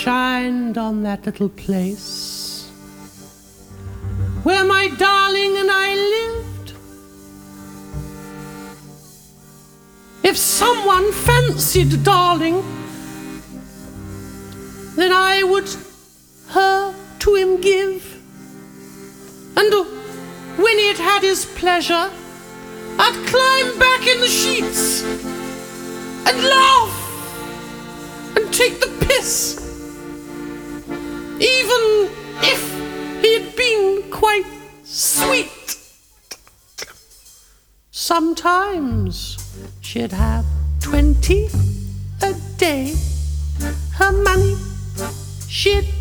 shined on that little place where my darling and I lived. If someone fancied darling, then I would her to him give. And when he had had his pleasure, I'd climb back in the sheets and laugh and take the piss, even if he had been quite sweet. Sometimes she'd have 20 a day. Her money she'd